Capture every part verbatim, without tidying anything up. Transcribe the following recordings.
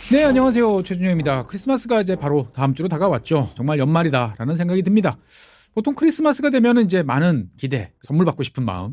네, 안녕하세요. 최준영입니다. 크리스마스가 이제 바로 다음 주로 다가왔죠. 정말 연말이다라는 생각이 듭니다. 보통 크리스마스가 되면 이제 많은 기대, 선물 받고 싶은 마음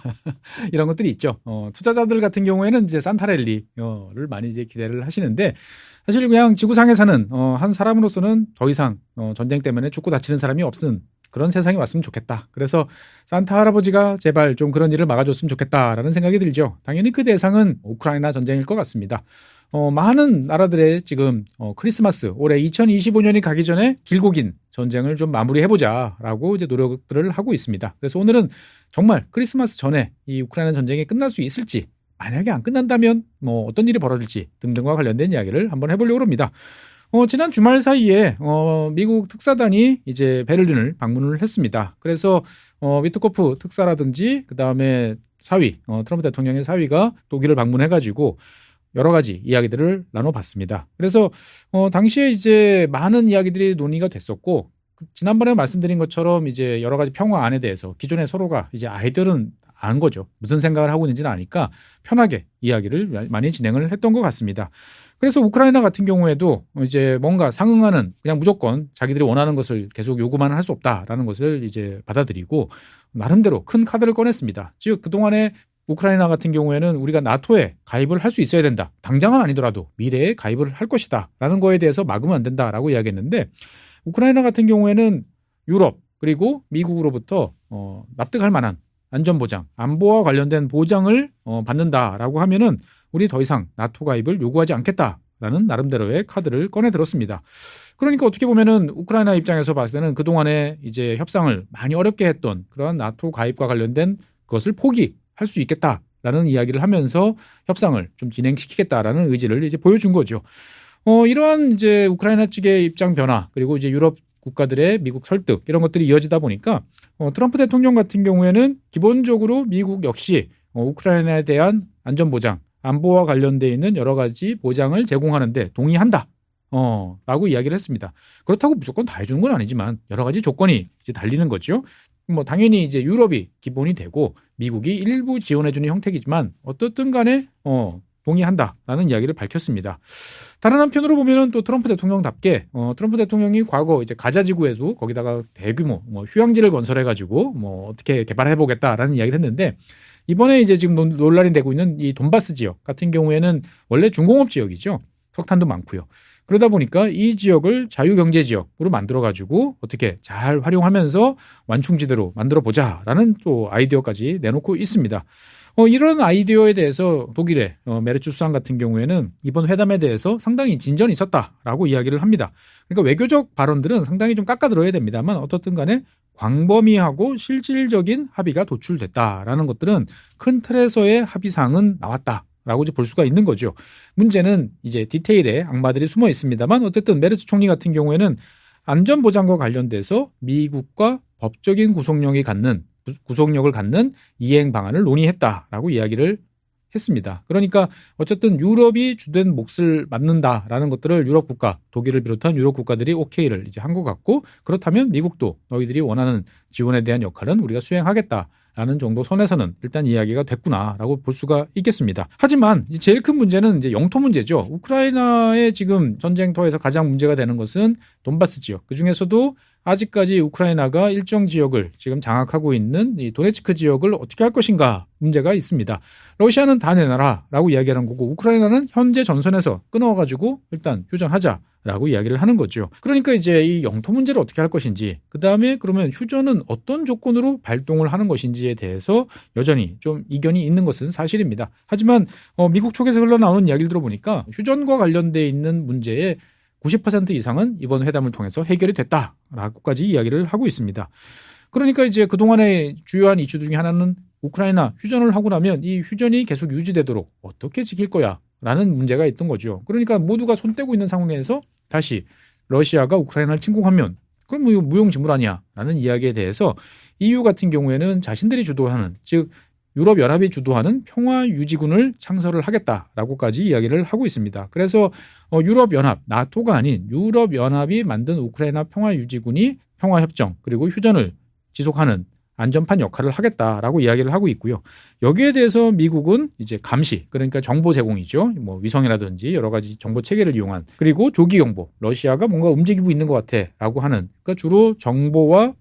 이런 것들이 있죠. 어, 투자자들 같은 경우에는 이제 산타랠리를 많이 이제 기대를 하시는데, 사실 그냥 지구상에 사는 어, 한 사람으로서는 더 이상 어, 전쟁 때문에 죽고 다치는 사람이 없은 그런 세상이 왔으면 좋겠다. 그래서 산타 할아버지가 제발 좀 그런 일을 막아줬으면 좋겠다라는 생각이 들죠. 당연히 그 대상은 우크라이나 전쟁일 것 같습니다. 어, 많은 나라들의 지금 어, 크리스마스 올해 이천이십오 년이 가기 전에 길고 긴 전쟁을 좀 마무리해보자라고 이제 노력들을 하고 있습니다. 그래서 오늘은 정말 크리스마스 전에 이 우크라이나 전쟁이 끝날 수 있을지, 만약에 안 끝난다면 뭐 어떤 일이 벌어질지 등등과 관련된 이야기를 한번 해보려고 합니다. 어, 지난 주말 사이에 어, 미국 특사단이 이제 베를린을 방문을 했습니다. 그래서 어, 위트코프 특사라든지 그 다음에 사위, 어, 트럼프 대통령의 사위가 독일을 방문해가지고 여러 가지 이야기들을 나눠봤습니다. 그래서 어, 당시에 이제 많은 이야기들이 논의가 됐었고, 지난번에 말씀드린 것처럼 이제 여러 가지 평화안에 대해서 기존에 서로가 이제 아이들은 아는 거죠. 무슨 생각을 하고 있는지는 아니까 편하게 이야기를 많이 진행을 했던 것 같습니다. 그래서 우크라이나 같은 경우에도 이제 뭔가 상응하는, 그냥 무조건 자기들이 원하는 것을 계속 요구만 할 수 없다라는 것을 이제 받아들이고 나름대로 큰 카드를 꺼냈습니다. 즉 그동안에 우크라이나 같은 경우에는 우리가 나토에 가입을 할 수 있어야 된다. 당장은 아니더라도 미래에 가입을 할 것이다. 라는 거에 대해서 막으면 안 된다라고 이야기했는데, 우크라이나 같은 경우에는 유럽 그리고 미국으로부터 어, 납득할 만한 안전보장, 안보와 관련된 보장을 어, 받는다라고 하면은 우리 더 이상 나토 가입을 요구하지 않겠다라는 나름대로의 카드를 꺼내 들었습니다. 그러니까 어떻게 보면은 우크라이나 입장에서 봤을 때는 그동안에 이제 협상을 많이 어렵게 했던 그런 나토 가입과 관련된 것을 포기할 수 있겠다라는 이야기를 하면서 협상을 좀 진행시키겠다라는 의지를 이제 보여준 거죠. 어, 이러한 이제 우크라이나 측의 입장 변화, 그리고 이제 유럽 국가들의 미국 설득, 이런 것들이 이어지다 보니까 어, 트럼프 대통령 같은 경우에는 기본적으로 미국 역시 어, 우크라이나에 대한 안전보장, 안보와 관련되어 있는 여러 가지 보장을 제공하는데 동의한다. 어, 라고 이야기를 했습니다. 그렇다고 무조건 다 해주는 건 아니지만 여러 가지 조건이 이제 달리는 거죠. 뭐 당연히 이제 유럽이 기본이 되고 미국이 일부 지원해주는 형태이지만 어떻든 간에 어, 동의한다라는 이야기를 밝혔습니다. 다른 한편으로 보면은 또 트럼프 대통령답게 어, 트럼프 대통령이 과거 이제 가자 지구에도 거기다가 대규모 뭐 휴양지를 건설해가지고 뭐 어떻게 개발해보겠다라는 이야기를 했는데, 이번에 이제 지금 논란이 되고 있는 이 돈바스 지역 같은 경우에는 원래 중공업 지역이죠. 석탄도 많고요. 그러다 보니까 이 지역을 자유경제 지역으로 만들어가지고 어떻게 잘 활용하면서 완충지대로 만들어보자라는 또 아이디어까지 내놓고 있습니다. 어, 이런 아이디어에 대해서 독일의 어, 메르츠 수상 같은 경우에는 이번 회담에 대해서 상당히 진전이 있었다라고 이야기를 합니다. 그러니까 외교적 발언들은 상당히 좀 깎아들어야 됩니다만 어떻든 간에 광범위하고 실질적인 합의가 도출됐다라는 것들은 큰 틀에서의 합의사항은 나왔다라고 이제 볼 수가 있는 거죠. 문제는 이제 디테일에 악마들이 숨어 있습니다만 어쨌든 메르츠 총리 같은 경우에는 안전보장과 관련돼서 미국과 법적인 구속력이 갖는 구속력을 갖는 이행 방안을 논의했다라고 이야기를 했습니다. 그러니까 어쨌든 유럽이 주된 몫을 맡는다라는 것들을 유럽 국가, 독일을 비롯한 유럽 국가들이 오케이를 이제 한 것 같고, 그렇다면 미국도 너희들이 원하는 지원에 대한 역할은 우리가 수행하겠다라는 정도 선에서는 일단 이야기가 됐구나라고 볼 수가 있겠습니다. 하지만 이제 제일 큰 문제는 이제 영토 문제죠. 우크라이나의 지금 전쟁터에서 가장 문제가 되는 것은 돈바스 지역. 그 중에서도 아직까지 우크라이나가 일정 지역을 지금 장악하고 있는 이 도네츠크 지역을 어떻게 할 것인가 문제가 있습니다. 러시아는 다 내놔라라고 이야기하는 거고, 우크라이나는 현재 전선에서 끊어가지고 일단 휴전하자라고 이야기를 하는 거죠. 그러니까 이제 이 영토 문제를 어떻게 할 것인지, 그 다음에 그러면 휴전은 어떤 조건으로 발동을 하는 것인지에 대해서 여전히 좀 이견이 있는 것은 사실입니다. 하지만 어, 미국 쪽에서 흘러나오는 이야기를 들어보니까 휴전과 관련돼 있는 문제에 구십 퍼센트 이상은 이번 회담을 통해서 해결이 됐다라고까지 이야기를 하고 있습니다. 그러니까 이제 그동안의 주요한 이슈 중에 하나는 우크라이나 휴전을 하고 나면 이 휴전이 계속 유지되도록 어떻게 지킬 거야 라는 문제가 있던 거죠. 그러니까 모두가 손 떼고 있는 상황에서 다시 러시아가 우크라이나를 침공하면 그럼 뭐 무용지물 아니야 라는 이야기에 대해서 이유 같은 경우에는 자신들이 주도하는, 즉 유럽연합이 주도하는 평화유지군을 창설을 하겠다라고까지 이야기를 하고 있습니다. 그래서 유럽연합, 나토가 아닌 유럽연합이 만든 우크라이나 평화유지군이 평화협정 그리고 휴전을 지속하는 안전판 역할을 하겠다라고 이야기를 하고 있고요. 여기에 대해서 미국은 이제 감시, 그러니까 정보 제공이죠. 뭐 위성이라든지 여러 가지 정보 체계를 이용한, 그리고 조기 경보, 러시아가 뭔가 움직이고 있는 것 같아라고 하는, 그러니까 주로 정보와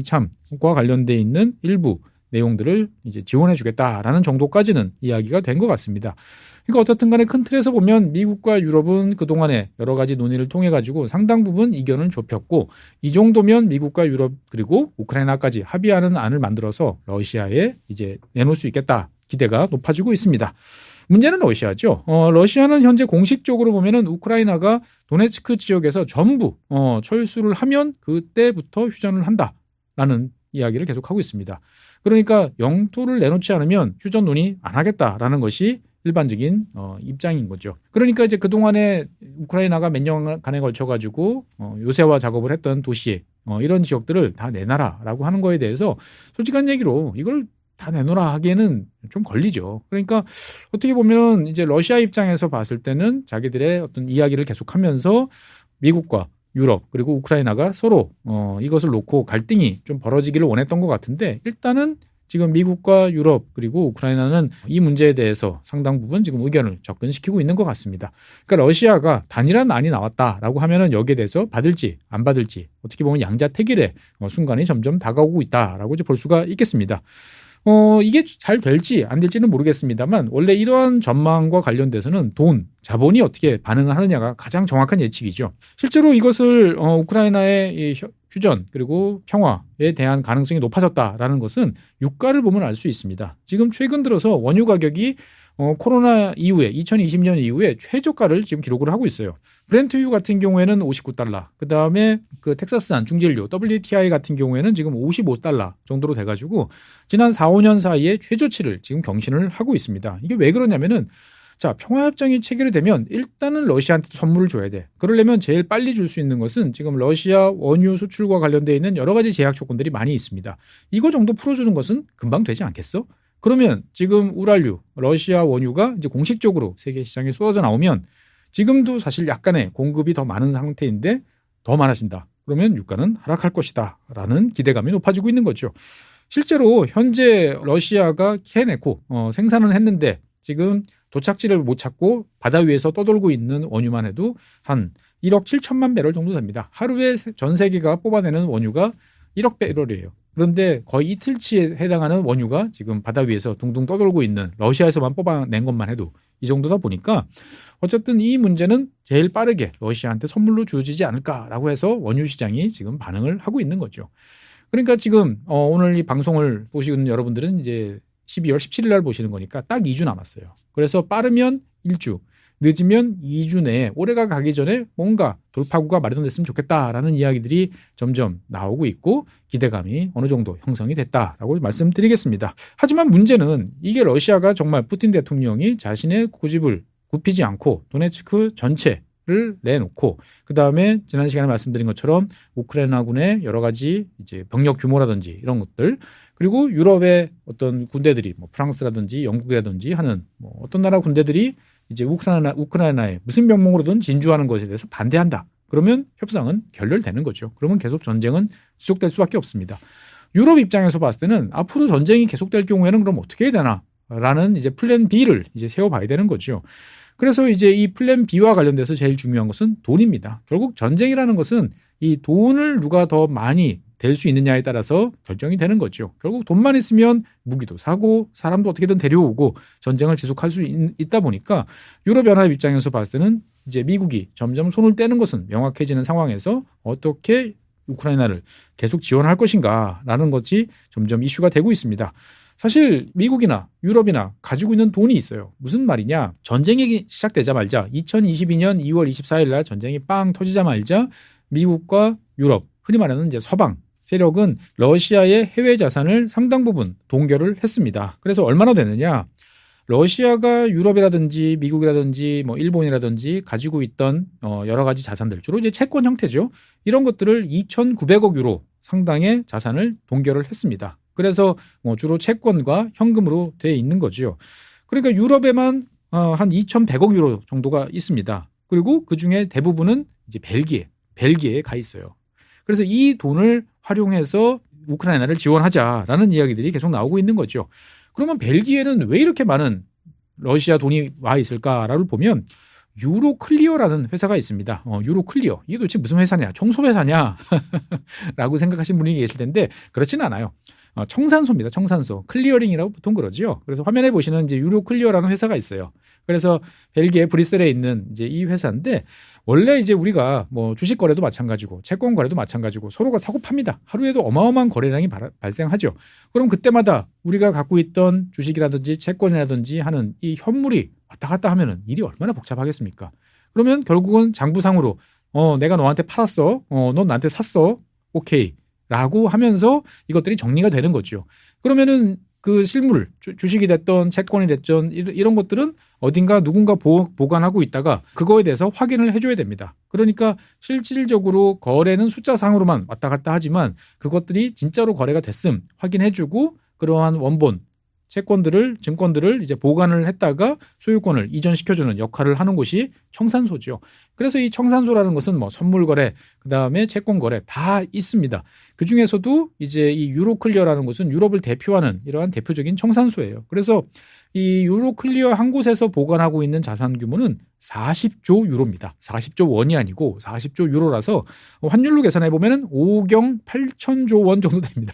병참과 관련돼 있는 일부 내용들을 이제 지원해주겠다라는 정도까지는 이야기가 된 것 같습니다. 그러니까 어떻든 간에 큰 틀에서 보면 미국과 유럽은 그동안에 여러 가지 논의를 통해 가지고 상당 부분 이견을 좁혔고, 이 정도면 미국과 유럽 그리고 우크라이나까지 합의하는 안을 만들어서 러시아에 이제 내놓을 수 있겠다, 기대가 높아지고 있습니다. 문제는 러시아죠. 어, 러시아는 현재 공식적으로 보면은 우크라이나가 도네츠크 지역에서 전부 어, 철수를 하면 그때부터 휴전을 한다라는 이야기를 계속하고 있습니다. 그러니까 영토를 내놓지 않으면 휴전 논의 안 하겠다라는 것이 일반적인 어, 입장인 거죠. 그러니까 이제 그동안에 우크라이나가 몇 년간에 걸쳐가지고 어, 요새화 작업을 했던 도시, 어, 이런 지역들을 다 내놔라라고 하는 거에 대해서 솔직한 얘기로 이걸 다 내놓으라 하기에는 좀 걸리죠. 그러니까 어떻게 보면 이제 러시아 입장에서 봤을 때는 자기들의 어떤 이야기를 계속하면서 미국과 유럽 그리고 우크라이나가 서로 어, 이것을 놓고 갈등이 좀 벌어지기를 원했던 것 같은데, 일단은 지금 미국과 유럽 그리고 우크라이나는 이 문제에 대해서 상당 부분 지금 의견을 접근시키고 있는 것 같습니다. 그러니까 러시아가 단일한 안이 나왔다라고 하면은 여기에 대해서 받을지 안 받을지 어떻게 보면 양자택일의 순간이 점점 다가오고 있다라고 이제 볼 수가 있겠습니다. 어, 이게 잘 될지 안 될지는 모르겠습니다만, 원래 이러한 전망과 관련돼서는 돈, 자본이 어떻게 반응을 하느냐가 가장 정확한 예측이죠. 실제로 이것을 어, 우크라이나의 휴전 그리고 평화에 대한 가능성이 높아졌다라는 것은 유가를 보면 알 수 있습니다. 지금 최근 들어서 원유 가격이 어, 코로나 이후에 이천이십 년 이후에 최저가를 지금 기록을 하고 있어요. 브렌트유 같은 경우에는 오십구 달러, 그 다음에 그 텍사스산 중진료 더블유티아이 같은 경우에는 지금 오십오 달러 정도로 돼가지고 지난 사, 오 년 사이에 최저치를 지금 경신을 하고 있습니다. 이게 왜 그러냐면은, 자, 평화협정이 체결이 되면 일단은 러시아한테 선물을 줘야 돼. 그러려면 제일 빨리 줄 수 있는 것은 지금 러시아 원유 수출과 관련되어 있는 여러 가지 제약 조건들이 많이 있습니다. 이거 정도 풀어주는 것은 금방 되지 않겠어? 그러면 지금 우랄유, 러시아 원유가 이제 공식적으로 세계 시장에 쏟아져 나오면 지금도 사실 약간의 공급이 더 많은 상태인데 더 많아진다. 그러면 유가는 하락할 것이다 라는 기대감이 높아지고 있는 거죠. 실제로 현재 러시아가 캐내고 어, 생산을 했는데 지금 도착지를 못 찾고 바다 위에서 떠돌고 있는 원유만 해도 한 일억 칠천만 배럴 정도 됩니다. 하루에 전 세계가 뽑아내는 원유가 일억 배럴이에요. 그런데 거의 이틀치에 해당하는 원유가 지금 바다 위에서 둥둥 떠돌고 있는 러시아에서만 뽑아낸 것만 해도 이 정도다 보니까 어쨌든 이 문제는 제일 빠르게 러시아한테 선물로 주어지지 않을까라고 해서 원유 시장이 지금 반응을 하고 있는 거죠. 그러니까 지금 어 오늘 이 방송을 보시는 여러분들은 이제 십이월 십칠일 날 보시는 거니까 딱 이 주 남았어요. 그래서 빠르면 일 주, 늦으면 이 주 내에 올해가 가기 전에 뭔가 돌파구가 마련됐으면 좋겠다라는 이야기들이 점점 나오고 있고 기대감이 어느 정도 형성이 됐다라고 말씀드리겠습니다. 하지만 문제는 이게 러시아가 정말 푸틴 대통령이 자신의 고집을 굽히지 않고 도네츠크 전체를 내놓고, 그 다음에 지난 시간에 말씀드린 것처럼 우크라이나군의 여러 가지 이제 병력 규모라든지 이런 것들, 그리고 유럽의 어떤 군대들이 뭐 프랑스라든지 영국이라든지 하는 뭐 어떤 나라 군대들이 이제 우크라이나, 우크라이나에 무슨 명목으로든 진주하는 것에 대해서 반대한다. 그러면 협상은 결렬되는 거죠. 그러면 계속 전쟁은 지속될 수밖에 없습니다. 유럽 입장에서 봤을 때는 앞으로 전쟁이 계속될 경우에는 그럼 어떻게 해야 되나? 라는 이제 플랜 B를 이제 세워봐야 되는 거죠. 그래서 이제 이 플랜 B와 관련돼서 제일 중요한 것은 돈입니다. 결국 전쟁이라는 것은 이 돈을 누가 더 많이 될 수 있느냐에 따라서 결정이 되는 거죠. 결국 돈만 있으면 무기도 사고 사람도 어떻게든 데려오고 전쟁을 지속할 수 있, 있다 보니까 유럽연합 입장에서 봤을 때는 이제 미국이 점점 손을 떼는 것은 명확해지는 상황에서 어떻게 우크라이나를 계속 지원할 것인가라는 것이 점점 이슈가 되고 있습니다. 사실 미국이나 유럽이나 가지고 있는 돈이 있어요. 무슨 말이냐? 전쟁이 시작되자마자 이천이십이 년 이월 이십사일 날 전쟁이 빵 터지자마자 미국과 유럽, 흔히 말하는 이제 서방 세력은 러시아의 해외 자산을 상당 부분 동결을 했습니다. 그래서 얼마나 되느냐? 러시아가 유럽이라든지 미국이라든지 뭐 일본이라든지 가지고 있던 어 여러 가지 자산들, 주로 이제 채권 형태죠. 이런 것들을 이천구백억 유로 상당의 자산을 동결을 했습니다. 그래서 뭐 주로 채권과 현금으로 돼 있는 거죠. 그러니까 유럽에만 어 한 이천백억 유로 정도가 있습니다. 그리고 그 중에 대부분은 이제 벨기에, 벨기에에 가 있어요. 그래서 이 돈을 활용해서 우크라이나를 지원하자라는 이야기들이 계속 나오고 있는 거죠. 그러면 벨기에는 왜 이렇게 많은 러시아 돈이 와 있을까를 보면 유로클리어라는 회사가 있습니다. 어, 유로클리어. 이게 도대체 무슨 회사냐? 청소회사냐? 라고 생각하시는 분이 계실 텐데 그렇지는 않아요. 어, 청산소입니다. 청산소. 클리어링이라고 보통 그러죠. 그래서 화면에 보시는 이제 유로클리어라는 회사가 있어요. 그래서 벨기에 브뤼셀에 있는 이제 이 회사인데 원래 이제 우리가 뭐 주식 거래도 마찬가지고 채권 거래도 마찬가지고 서로가 사고 팝니다. 하루에도 어마어마한 거래량이 발, 발생하죠. 그럼 그때마다 우리가 갖고 있던 주식이라든지 채권이라든지 하는 이 현물이 왔다 갔다 하면은 일이 얼마나 복잡하겠습니까? 그러면 결국은 장부상으로 어 내가 너한테 팔았어. 어 넌 나한테 샀어. 오케이. 라고 하면서 이것들이 정리가 되는 거죠. 그러면은 그 실물, 주식이 됐던 채권이 됐던 이런 것들은 어딘가 누군가 보관하고 있다가 그거에 대해서 확인을 해줘야 됩니다. 그러니까 실질적으로 거래는 숫자상으로만 왔다 갔다 하지만 그것들이 진짜로 거래가 됐음 확인해주고 그러한 원본, 채권들을, 증권들을 이제 보관을 했다가 소유권을 이전시켜주는 역할을 하는 곳이 청산소죠. 그래서 이 청산소라는 것은 뭐 선물 거래, 그 다음에 채권 거래 다 있습니다. 그 중에서도 이제 이 유로클리어라는 곳은 유럽을 대표하는 이러한 대표적인 청산소예요. 그래서 이 유로클리어 한 곳에서 보관하고 있는 자산 규모는 사십조 유로입니다. 사십조 원이 아니고 사십조 유로라서 환율로 계산해 보면은 오경 팔천조 원 정도 됩니다.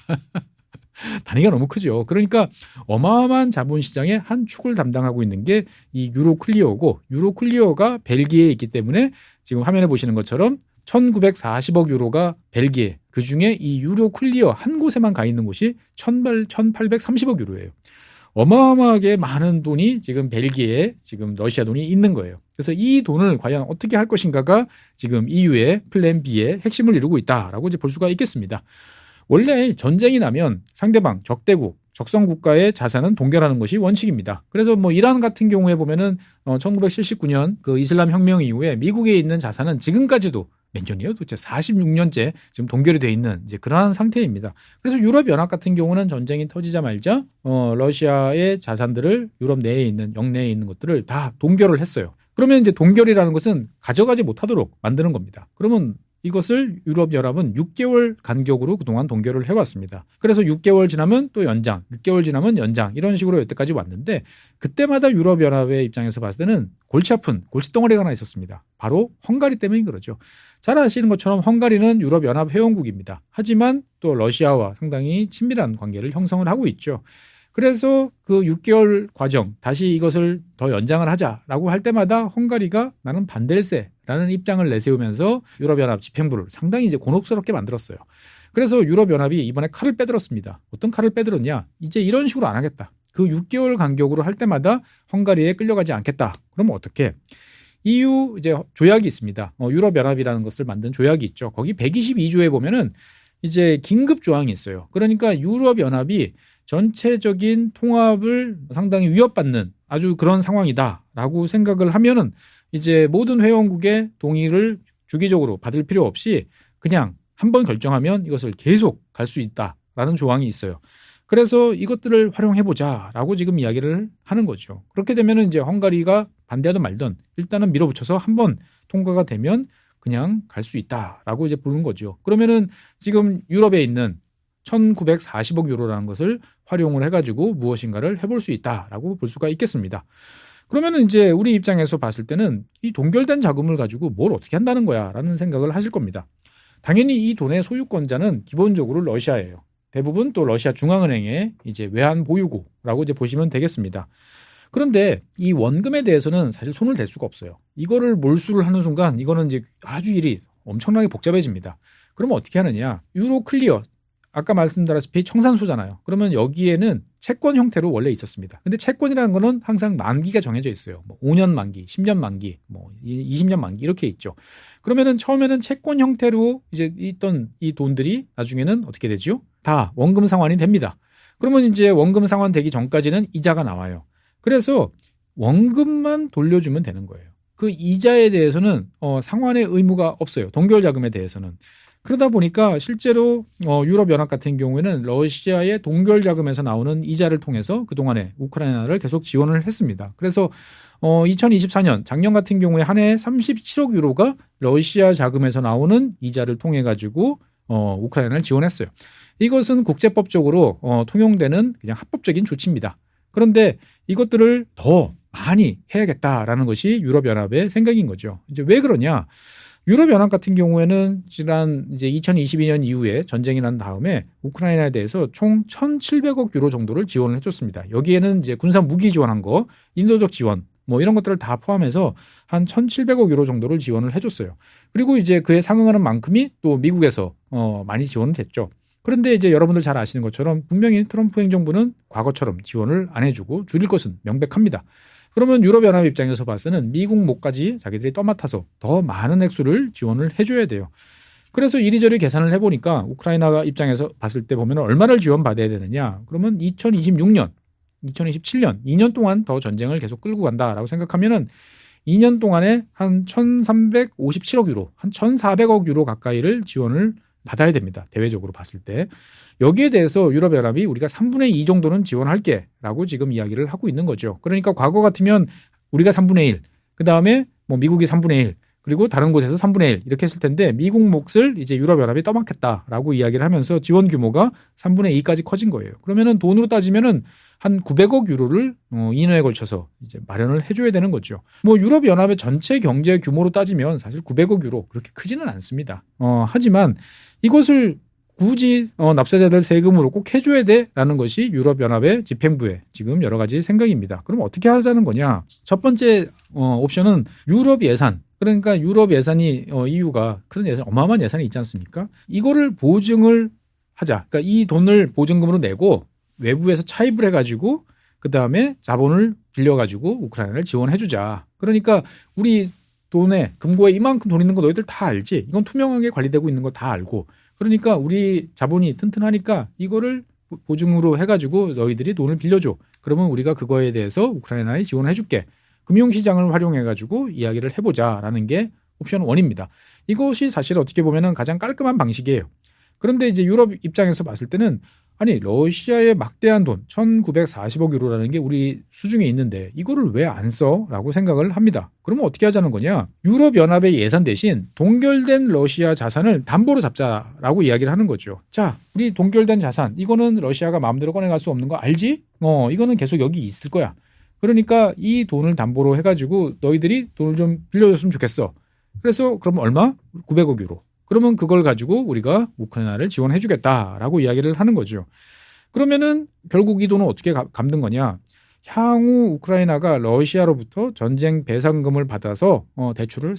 단위가 너무 크죠. 그러니까 어마어마한 자본시장의 한 축을 담당하고 있는 게 이 유로클리어고 유로클리어가 벨기에에 있기 때문에 지금 화면에 보시는 것처럼 천구백사십억 유로가 벨기에 그중에 이 유로클리어 한 곳에만 가 있는 곳이 천팔백삼십억 유로예요. 어마어마하게 많은 돈이 지금 벨기에에 지금 러시아 돈이 있는 거예요. 그래서 이 돈을 과연 어떻게 할 것인가가 지금 이유의 플랜 B의 핵심을 이루고 있다라고 이제 볼 수가 있겠습니다. 원래 전쟁이 나면 상대방, 적대국, 적성국가의 자산은 동결하는 것이 원칙입니다. 그래서 뭐 이란 같은 경우에 보면은 어 천구백칠십구년 그 이슬람 혁명 이후에 미국에 있는 자산은 지금까지도 몇 년이에요? 도대체 사십육년째 지금 동결이 돼 있는 이제 그러한 상태입니다. 그래서 유럽 연합 같은 경우는 전쟁이 터지자마자 어 러시아의 자산들을 유럽 내에 있는 영내에 있는 것들을 다 동결을 했어요. 그러면 이제 동결이라는 것은 가져가지 못하도록 만드는 겁니다. 그러면 이것을 유럽연합은 육 개월 간격으로 그동안 동결을 해왔습니다. 그래서 육 개월 지나면 또 연장, 육 개월 지나면 연장 이런 식으로 여태까지 왔는데 그때마다 유럽연합의 입장에서 봤을 때는 골치 아픈 골칫덩어리가 하나 있었습니다. 바로 헝가리 때문인 거죠. 잘 아시는 것처럼 헝가리는 유럽연합 회원국입니다. 하지만 또 러시아와 상당히 친밀한 관계를 형성을 하고 있죠. 그래서 그 육 개월 과정 다시 이것을 더 연장을 하자라고 할 때마다 헝가리가 나는 반댈세라는 입장을 내세우면서 유럽연합 집행부를 상당히 이제 곤혹스럽게 만들었어요. 그래서 유럽연합이 이번에 칼을 빼들었습니다. 어떤 칼을 빼들었냐? 이제 이런 식으로 안 하겠다. 그 육 개월 간격으로 할 때마다 헝가리에 끌려가지 않겠다. 그러면 어떻게? 이유 이제 조약이 있습니다. 어, 유럽연합이라는 것을 만든 조약이 있죠. 거기 백이십이조에 보면은 이제 긴급 조항이 있어요. 그러니까 유럽연합이 전체적인 통합을 상당히 위협받는 아주 그런 상황이다라고 생각을 하면은 이제 모든 회원국의 동의를 주기적으로 받을 필요 없이 그냥 한번 결정하면 이것을 계속 갈 수 있다라는 조항이 있어요. 그래서 이것들을 활용해보자라고 지금 이야기를 하는 거죠. 그렇게 되면은 이제 헝가리가 반대하든 말든 일단은 밀어붙여서 한번 통과가 되면 그냥 갈 수 있다라고 이제 부르는 거죠. 그러면은 지금 유럽에 있는 천구백사십억 유로라는 것을 활용을 해가지고 무엇인가를 해볼 수 있다라고 볼 수가 있겠습니다. 그러면은 이제 우리 입장에서 봤을 때는 이 동결된 자금을 가지고 뭘 어떻게 한다는 거야라는 생각을 하실 겁니다. 당연히 이 돈의 소유권자는 기본적으로 러시아예요. 대부분 또 러시아 중앙은행의 이제 외환 보유고라고 이제 보시면 되겠습니다. 그런데 이 원금에 대해서는 사실 손을 댈 수가 없어요. 이거를 몰수를 하는 순간 이거는 이제 아주 일이 엄청나게 복잡해집니다. 그러면 어떻게 하느냐? 유로클리어 아까 말씀드렸다시피 청산소잖아요. 그러면 여기에는 채권 형태로 원래 있었습니다. 근데 채권이라는 거는 항상 만기가 정해져 있어요. 뭐 오 년 만기, 십 년 만기, 뭐 이십 년 만기 이렇게 있죠. 그러면은 처음에는 채권 형태로 이제 있던 이 돈들이 나중에는 어떻게 되죠? 다 원금 상환이 됩니다. 그러면 이제 원금 상환 되기 전까지는 이자가 나와요. 그래서 원금만 돌려주면 되는 거예요. 그 이자에 대해서는 어, 상환의 의무가 없어요. 동결 자금에 대해서는. 그러다 보니까 실제로 어, 유럽연합 같은 경우에는 러시아의 동결 자금에서 나오는 이자를 통해서 그동안에 우크라이나를 계속 지원을 했습니다. 그래서 어, 이천이십사년 작년 같은 경우에 한 해 삼십칠억 유로가 러시아 자금에서 나오는 이자를 통해 가지고 어, 우크라이나를 지원했어요. 이것은 국제법적으로 어, 통용되는 그냥 합법적인 조치입니다. 그런데 이것들을 더 많이 해야겠다라는 것이 유럽연합의 생각인 거죠. 이제 왜 그러냐? 유럽연합 같은 경우에는 지난 이제 이천이십이 년 이후에 전쟁이 난 다음에 우크라이나에 대해서 총 천칠백억 유로 정도를 지원을 해줬습니다. 여기에는 이제 군사 무기 지원한 거, 인도적 지원, 뭐 이런 것들을 다 포함해서 한 천칠백억 유로 정도를 지원을 해줬어요. 그리고 이제 그에 상응하는 만큼이 또 미국에서 어 많이 지원은 됐죠. 그런데 이제 여러분들 잘 아시는 것처럼 분명히 트럼프 행정부는 과거처럼 지원을 안 해주고 줄일 것은 명백합니다. 그러면 유럽연합 입장에서 봐서는 미국 몫까지 자기들이 떠맡아서 더 많은 액수를 지원을 해줘야 돼요. 그래서 이리저리 계산을 해보니까 우크라이나 입장에서 봤을 때 보면 얼마를 지원받아야 되느냐. 그러면 이천이십육 년, 이천이십칠 년, 이 년 동안 더 전쟁을 계속 끌고 간다라고 생각하면은 이 년 동안에 한 천삼백오십칠억 유로, 한 천사백억 유로 가까이를 지원을 받아야 됩니다. 대외적으로 봤을 때. 여기에 대해서 유럽연합이 우리가 삼분의 이 정도는 지원할게 라고 지금 이야기를 하고 있는 거죠. 그러니까 과거 같으면 우리가 삼분의 일, 그 다음에 뭐 미국이 삼분의 일, 그리고 다른 곳에서 삼분의 일 이렇게 했을 텐데 미국 몫을 이제 유럽연합이 떠맡겠다라고 이야기를 하면서 지원 규모가 삼분의 이까지 커진 거예요. 그러면은 돈으로 따지면은 한 구백억 유로를 이 년에 걸쳐서 이제 마련을 해줘야 되는 거죠. 뭐 유럽연합의 전체 경제 규모로 따지면 사실 구백억 유로 그렇게 크지는 않습니다. 어, 하지만 이것을 굳이 어, 납세자들 세금으로 꼭 해줘야 돼라는 것이 유럽연합의 집행부의 지금 여러 가지 생각입니다. 그럼 어떻게 하자는 거냐? 첫 번째 어, 옵션은 유럽 예산. 그러니까 유럽 예산이 어, 이유가 그런 예산 어마어마한 예산이 있지 않습니까? 이거를 보증을 하자. 그러니까 이 돈을 보증금으로 내고 외부에서 차입을 해가지고 그 다음에 자본을 빌려가지고 우크라이나를 지원해주자. 그러니까 우리 돈에 금고에 이만큼 돈 있는 거 너희들 다 알지? 이건 투명하게 관리되고 있는 거 다 알고. 그러니까 우리 자본이 튼튼하니까 이거를 보증으로 해가지고 너희들이 돈을 빌려줘. 그러면 우리가 그거에 대해서 우크라이나에 지원해줄게. 금융시장을 활용해가지고 이야기를 해보자라는 게 옵션 일입니다. 이것이 사실 어떻게 보면 가장 깔끔한 방식이에요. 그런데 이제 유럽 입장에서 봤을 때는 아니 러시아의 막대한 돈 천구백사십억 유로라는 게 우리 수중에 있는데 이거를 왜 안 써? 라고 생각을 합니다. 그러면 어떻게 하자는 거냐? 유럽연합의 예산 대신 동결된 러시아 자산을 담보로 잡자라고 이야기를 하는 거죠. 자, 우리 동결된 자산 이거는 러시아가 마음대로 꺼내갈 수 없는 거 알지? 어, 이거는 계속 여기 있을 거야. 그러니까 이 돈을 담보로 해가지고 너희들이 돈을 좀 빌려줬으면 좋겠어. 그래서 그럼 얼마? 구백억 유로. 그러면 그걸 가지고 우리가 우크라이나를 지원해 주겠다라고 이야기를 하는 거죠. 그러면은 결국 이 돈은 어떻게 갚는 거냐. 향후 우크라이나가 러시아로부터 전쟁 배상금을 받아서 어, 대출을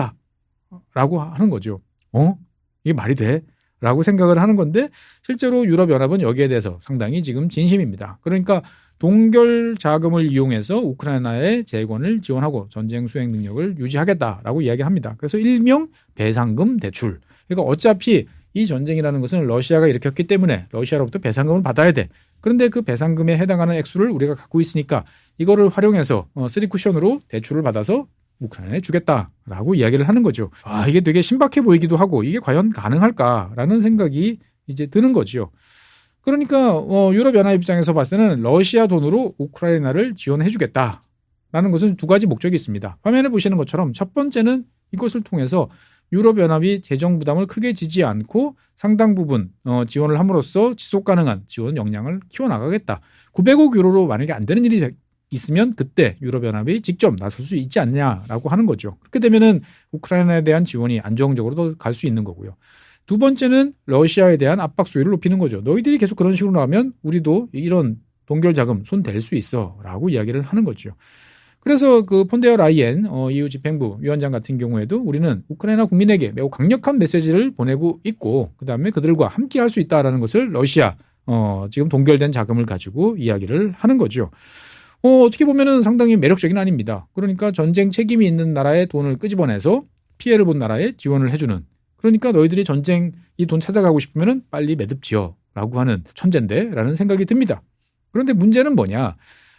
상환한다라고 하는 거죠. 어? 이게 말이 돼? 라고 생각을 하는 건데 실제로 유럽연합은 여기에 대해서 상당히 지금 진심입니다. 그러니까 동결 자금을 이용해서 우크라이나의 재건을 지원하고 전쟁 수행 능력을 유지하겠다라고 이야기합니다. 그래서 일명 배상금 대출. 그러니까 어차피 이 전쟁이라는 것은 러시아가 일으켰기 때문에 러시아로부터 배상금을 받아야 돼. 그런데 그 배상금에 해당하는 액수를 우리가 갖고 있으니까 이거를 활용해서 쓰리 쿠션으로 대출을 받아서 우크라이나에 주겠다라고 이야기를 하는 거죠. 아, 이게 되게 신박해 보이기도 하고 이게 과연 가능할까라는 생각이 이제 드는 거죠. 그러니까 어, 유럽연합 입장에서 봤을 때는 러시아 돈으로 우크라이나를 지원해 주겠다라는 것은 두 가지 목적이 있습니다. 화면에 보시는 것처럼 첫 번째는 이것을 통해서 유럽연합이 재정 부담을 크게 지지 않고 상당 부분 어, 지원을 함으로써 지속 가능한 지원 역량을 키워나가겠다. 구백억 유로로 만약에 안 되는 일이 있으면 그때 유럽연합이 직접 나설 수 있지 않냐라고 하는 거죠. 그렇게 되면은 우크라이나에 대한 지원이 안정적으로도 갈 수 있는 거고요. 두 번째는 러시아에 대한 압박 수위를 높이는 거죠. 너희들이 계속 그런 식으로 나오면 우리도 이런 동결 자금 손 댈 수 있어라고 이야기를 하는 거죠. 그래서 그 폰데어 라이엔 어, 이유 집행부 위원장 같은 경우에도 우리는 우크라이나 국민에게 매우 강력한 메시지를 보내고 있고 그다음에 그들과 함께 할 수 있다라는 것을 러시아 어, 지금 동결된 자금을 가지고 이야기를 하는 거죠. 어, 어떻게 보면은 상당히 매력적인 안입니다. 그러니까 전쟁 책임이 있는 나라의 돈을 끄집어내서 피해를 본 나라에 지원을 해주는. 그러니까 너희들이 전쟁 이 돈 찾아가고 싶으면은 빨리 매듭지어라고 하는 천재인데라는 생각이 듭니다. 그런데 문제는 뭐냐?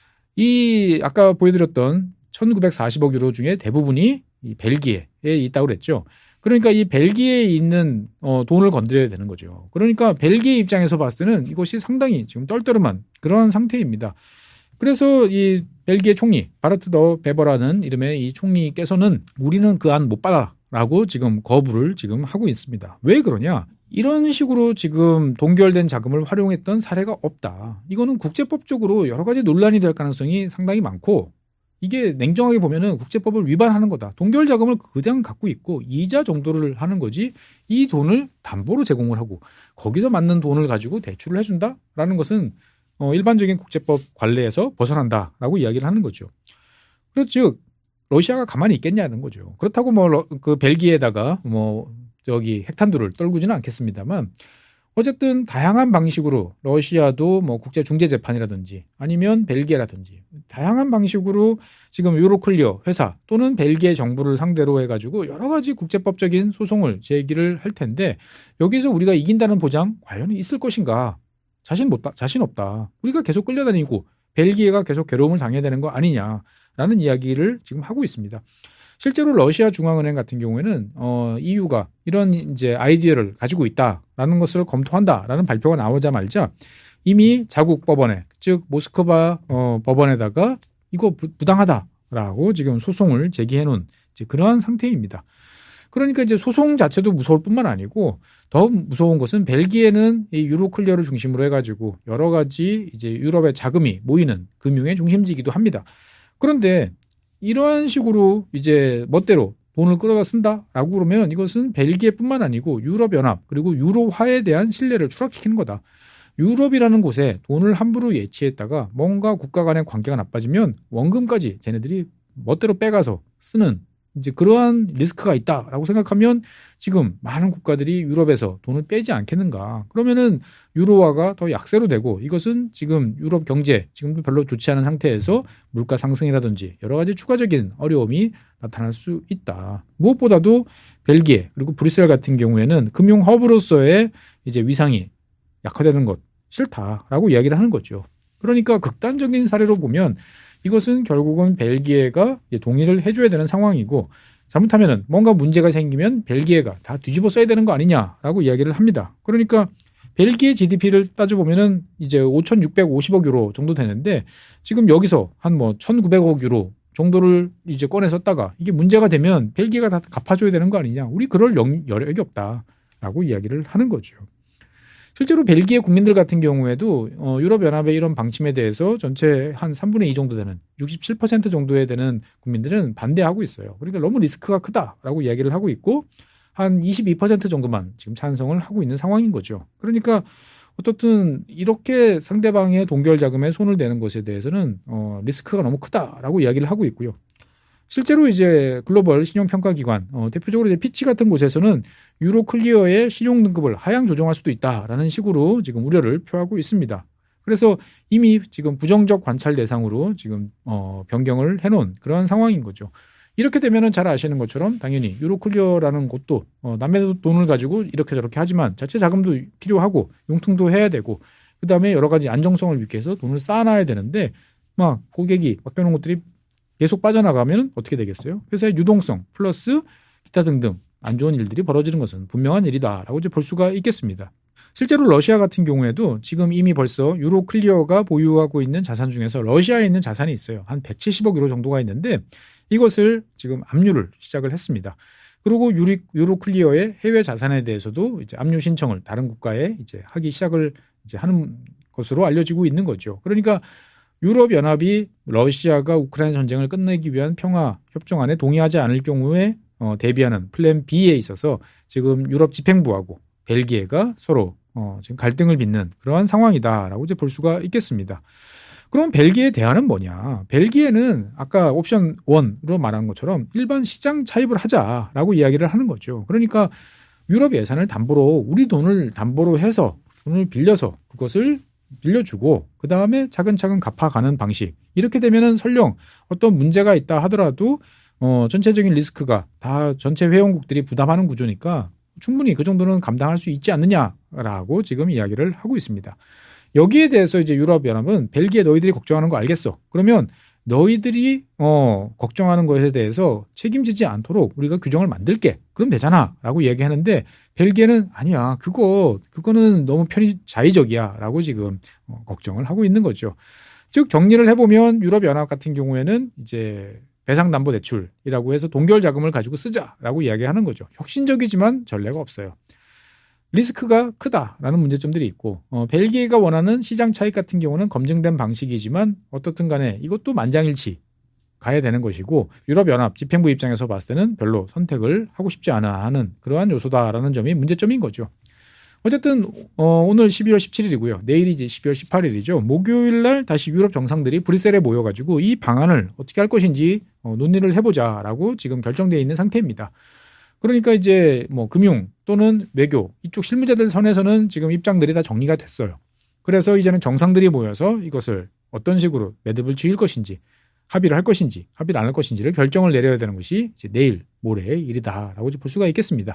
이 아까 보여드렸던 천구백사십억 유로 중에 대부분이 이 벨기에에 있다고 그랬죠. 그러니까 이 벨기에에 있는 어, 돈을 건드려야 되는 거죠. 그러니까 벨기에 입장에서 봤을 때는 이것이 상당히 지금 떨떠름한 그런 상태입니다. 그래서 이 벨기에 총리 바르트 더 베버라는 이름의 이 총리께서는 우리는 그 안 못 받아라고 지금 거부를 지금 하고 있습니다. 왜 그러냐? 이런 식으로 지금 동결된 자금을 활용했던 사례가 없다. 이거는 국제법적으로 여러 가지 논란이 될 가능성이 상당히 많고 이게 냉정하게 보면은 국제법을 위반하는 거다. 동결 자금을 그냥 갖고 있고 이자 정도를 하는 거지 이 돈을 담보로 제공을 하고 거기서 맞는 돈을 가지고 대출을 해준다라는 것은 어, 일반적인 국제법 관례에서 벗어난다라고 이야기를 하는 거죠. 그렇죠. 러시아가 가만히 있겠냐는 거죠. 그렇다고 뭐 그 벨기에에다가 뭐 저기 핵탄두를 떨구지는 않겠습니다만 어쨌든 다양한 방식으로 러시아도 뭐 국제중재재판이라든지 아니면 벨기에라든지 다양한 방식으로 지금 유로클리어 회사 또는 벨기에 정부를 상대로 해가지고 여러 가지 국제법적인 소송을 제기를 할 텐데 여기서 우리가 이긴다는 보장 과연 있을 것인가? 자신 못 자신 없다. 우리가 계속 끌려다니고 벨기에가 계속 괴로움을 당해야 되는 거 아니냐라는 이야기를 지금 하고 있습니다. 실제로 러시아 중앙은행 같은 경우에는 어, 이유가 이런 이제 아이디어를 가지고 있다라는 것을 검토한다라는 발표가 나오자마자 이미 자국 법원에 즉 모스크바 어, 법원에다가 이거 부, 부당하다라고 지금 소송을 제기해 놓은 이제 그러한 상태입니다. 그러니까 이제 소송 자체도 무서울 뿐만 아니고 더 무서운 것은 벨기에는 이 유로클리어를 중심으로 해가지고 여러 가지 이제 유럽의 자금이 모이는 금융의 중심지이기도 합니다. 그런데 이러한 식으로 이제 멋대로 돈을 끌어다 쓴다라고 그러면 이것은 벨기에뿐만 아니고 유럽연합 그리고 유로화에 대한 신뢰를 추락시키는 거다. 유럽이라는 곳에 돈을 함부로 예치했다가 뭔가 국가 간의 관계가 나빠지면 원금까지 쟤네들이 멋대로 빼가서 쓰는 이제 그러한 리스크가 있다라고 생각하면 지금 많은 국가들이 유럽에서 돈을 빼지 않겠는가. 그러면은 유로화가 더 약세로 되고 이것은 지금 유럽 경제 지금도 별로 좋지 않은 상태에서 물가 상승이라든지 여러 가지 추가적인 어려움이 나타날 수 있다. 무엇보다도 벨기에 그리고 브뤼셀 같은 경우에는 금융 허브로서의 이제 위상이 약화되는 것 싫다라고 이야기를 하는 거죠. 그러니까 극단적인 사례로 보면 이것은 결국은 벨기에가 동의를 해줘야 되는 상황이고 잘못하면은 뭔가 문제가 생기면 벨기에가 다 뒤집어 써야 되는 거 아니냐라고 이야기를 합니다. 그러니까 벨기에 지디피를 따져보면은 이제 오천육백오십억 유로 정도 되는데 지금 여기서 한 뭐 천구백억 유로 정도를 이제 꺼내 썼다가 이게 문제가 되면 벨기에가 다 갚아줘야 되는 거 아니냐. 우리 그럴 여력이 없다라고 이야기를 하는 거죠. 실제로 벨기에 국민들 같은 경우에도 어, 유럽연합의 이런 방침에 대해서 전체 한 삼분의 이 정도 되는 육십칠 퍼센트 정도에 되는 국민들은 반대하고 있어요. 그러니까 너무 리스크가 크다라고 이야기를 하고 있고 한 이십이 퍼센트 정도만 지금 찬성을 하고 있는 상황인 거죠. 그러니까 어떻든 이렇게 상대방의 동결 자금에 손을 대는 것에 대해서는 어, 리스크가 너무 크다라고 이야기를 하고 있고요. 실제로 이제 글로벌 신용평가기관, 어, 대표적으로 이제 피치 같은 곳에서는 유로클리어의 신용 등급을 하향 조정할 수도 있다라는 식으로 지금 우려를 표하고 있습니다. 그래서 이미 지금 부정적 관찰 대상으로 지금 어, 변경을 해놓은 그런 상황인 거죠. 이렇게 되면은 잘 아시는 것처럼 당연히 유로클리어라는 곳도 어, 남의 돈을 가지고 이렇게 저렇게 하지만 자체 자금도 필요하고 융통도 해야 되고 그 다음에 여러 가지 안정성을 위해서 돈을 쌓아놔야 되는데 막 고객이 맡겨놓은 것들이 계속 빠져나가면 어떻게 되겠어요? 회사의 유동성 플러스 기타 등등 안 좋은 일들이 벌어지는 것은 분명한 일이다라고 이제 볼 수가 있겠습니다. 실제로 러시아 같은 경우에도 지금 이미 벌써 유로클리어가 보유하고 있는 자산 중에서 러시아에 있는 자산이 있어요. 한 백칠십억 유로 정도가 있는데 이것을 지금 압류를 시작을 했습니다. 그리고 유리, 유로클리어의 해외 자산에 대해서도 이제 압류 신청을 다른 국가에 이제 하기 시작을 이제 하는 것으로 알려지고 있는 거죠. 그러니까 유럽연합이 러시아가 우크라이나 전쟁을 끝내기 위한 평화 협정안에 동의하지 않을 경우에 어, 대비하는 플랜 B에 있어서 지금 유럽 집행부하고 벨기에가 서로 어, 지금 갈등을 빚는 그러한 상황이다라고 이제 볼 수가 있겠습니다. 그럼 벨기에 대안은 뭐냐? 벨기에는 아까 옵션 일으로 말한 것처럼 일반 시장 차입을 하자라고 이야기를 하는 거죠. 그러니까 유럽 예산을 담보로 우리 돈을 담보로 해서 돈을 빌려서 그것을 빌려주고 그 다음에 차근차근 갚아가는 방식. 이렇게 되면은 설령 어떤 문제가 있다 하더라도 어, 전체적인 리스크가 다 전체 회원국들이 부담하는 구조니까 충분히 그 정도는 감당할 수 있지 않느냐라고 지금 이야기를 하고 있습니다. 여기에 대해서 이제 유럽연합은 벨기에 너희들이 걱정하는 거 알겠어. 그러면 너희들이 어, 걱정하는 것에 대해서 책임지지 않도록 우리가 규정을 만들게. 그럼 되잖아라고 얘기하는데 벨기에는 아니야. 그거 그거는 너무 편의 자의적이야라고 지금 어, 걱정을 하고 있는 거죠. 즉 정리를 해보면 유럽연합 같은 경우에는 이제 배상담보대출이라고 해서 동결 자금을 가지고 쓰자라고 이야기하는 거죠. 혁신적이지만 전례가 없어요. 리스크가 크다라는 문제점들이 있고 어, 벨기에가 원하는 시장 차익 같은 경우는 검증된 방식이지만 어떻든 간에 이것도 만장일치 가야 되는 것이고 유럽연합 집행부 입장에서 봤을 때는 별로 선택을 하고 싶지 않아 하는 그러한 요소다라는 점이 문제점인 거죠. 어쨌든 어, 오늘 십이월 십칠일이고요. 내일이 이제 십이월 십팔일이죠. 목요일 날 다시 유럽 정상들이 브뤼셀에 모여가지고 이 방안을 어떻게 할 것인지 어, 논의를 해보자라고 지금 결정되어 있는 상태입니다. 그러니까 이제 뭐 금융 또는 외교 이쪽 실무자들 선에서는 지금 입장들이 다 정리가 됐어요. 그래서 이제는 정상들이 모여서 이것을 어떤 식으로 매듭을 지을 것인지 합의를 할 것인지 합의를 안 할 것인지를 결정을 내려야 되는 것이 이제 내일 모레의 일이다라고 볼 수가 있겠습니다.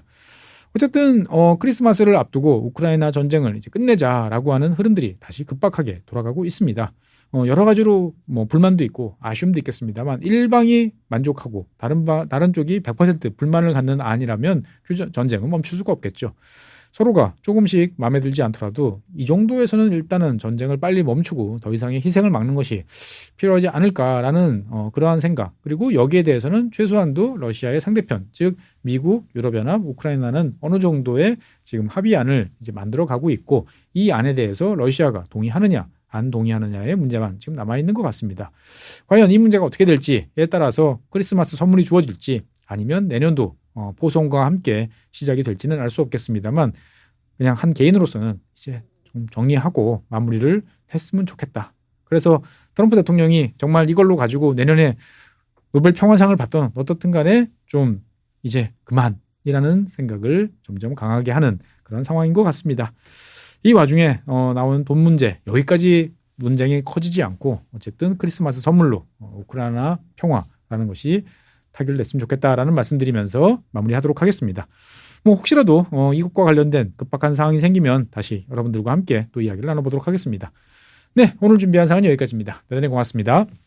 어쨌든 어, 크리스마스를 앞두고 우크라이나 전쟁을 이제 끝내자라고 하는 흐름들이 다시 급박하게 돌아가고 있습니다. 어, 여러 가지로 뭐 불만도 있고 아쉬움도 있겠습니다만 일방이 만족하고 다른 바, 다른 쪽이 백 퍼센트 불만을 갖는 안이라면 휴전, 전쟁은 멈출 수가 없겠죠. 서로가 조금씩 마음에 들지 않더라도 이 정도에서는 일단은 전쟁을 빨리 멈추고 더 이상의 희생을 막는 것이 필요하지 않을까라는 어, 그러한 생각 그리고 여기에 대해서는 최소한도 러시아의 상대편 즉 미국, 유럽연합, 우크라이나는 어느 정도의 지금 합의안을 이제 만들어 가고 있고 이 안에 대해서 러시아가 동의하느냐 안 동의하느냐의 문제만 지금 남아있는 것 같습니다. 과연 이 문제가 어떻게 될지에 따라서 크리스마스 선물이 주어질지 아니면 내년도 어, 포송과 함께 시작이 될지는 알 수 없겠습니다만 그냥 한 개인으로서는 이제 좀 정리하고 마무리를 했으면 좋겠다. 그래서 트럼프 대통령이 정말 이걸로 가지고 내년에 노벨 평화상을 받던 어떻든 간에 좀 이제 그만이라는 생각을 점점 강하게 하는 그런 상황인 것 같습니다. 이 와중에 어, 나온 돈 문제 여기까지 논쟁이 커지지 않고 어쨌든 크리스마스 선물로 어, 우크라이나 평화라는 것이 타결됐으면 좋겠다라는 말씀드리면서 마무리하도록 하겠습니다. 뭐 혹시라도 어, 이것과 관련된 급박한 사항이 생기면 다시 여러분들과 함께 또 이야기를 나눠보도록 하겠습니다. 네, 오늘 준비한 사항은 여기까지입니다. 대단히 고맙습니다.